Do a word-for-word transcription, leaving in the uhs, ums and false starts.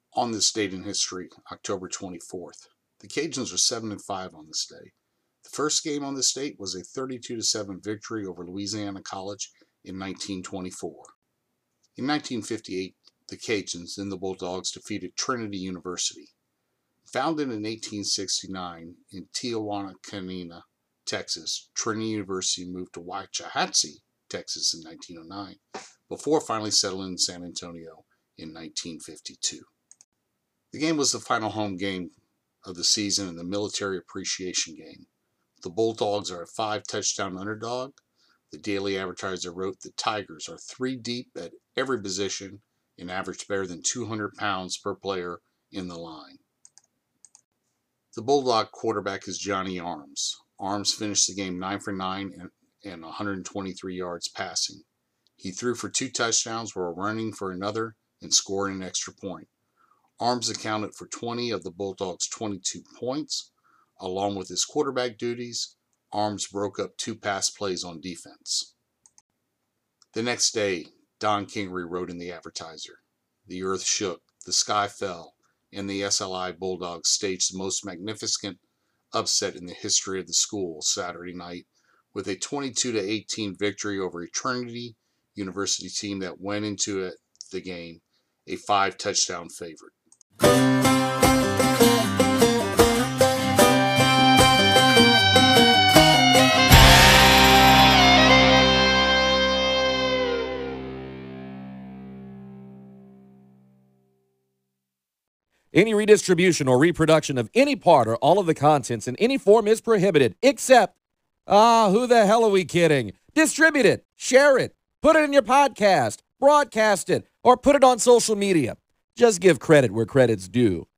On this date in history, October twenty-fourth, the Cajuns are seven and five on this day. The first game on this date was a thirty-two to seven victory over Louisiana College in nineteen twenty-four. In nineteen fifty-eight, the Cajuns, then the Bulldogs, defeated Trinity University. Founded in eighteen sixty-nine in Tijuana, Texas, Trinity University moved to Waxahachie, Texas in nineteen oh nine, before finally settling in San Antonio in nineteen fifty-two. The game was the final home game of the season in the military appreciation game. The Bulldogs are a five-touchdown underdog. The Daily Advertiser wrote the Tigers are three deep at every position and average better than two hundred pounds per player in the line. The Bulldog quarterback is Johnny Arms. Arms finished the game nine for nine and, and one hundred twenty-three yards passing. He threw for two touchdowns while running for another and scoring an extra point. Arms accounted for twenty of the Bulldogs' twenty-two points. Along with his quarterback duties, Arms broke up two pass plays on defense. The next day, Don Kingery wrote in the Advertiser, "The earth shook, the sky fell, and the S L I Bulldogs staged the most magnificent upset in the history of the school Saturday night with a twenty-two to eighteen victory over a Trinity University team that went into it, the game a five-touchdown favorite." Any redistribution or reproduction of any part or all of the contents in any form is prohibited, except, ah, who the hell are we kidding? Distribute it, share it, put it in your podcast, broadcast it, or put it on social media. Just give credit where credit's due.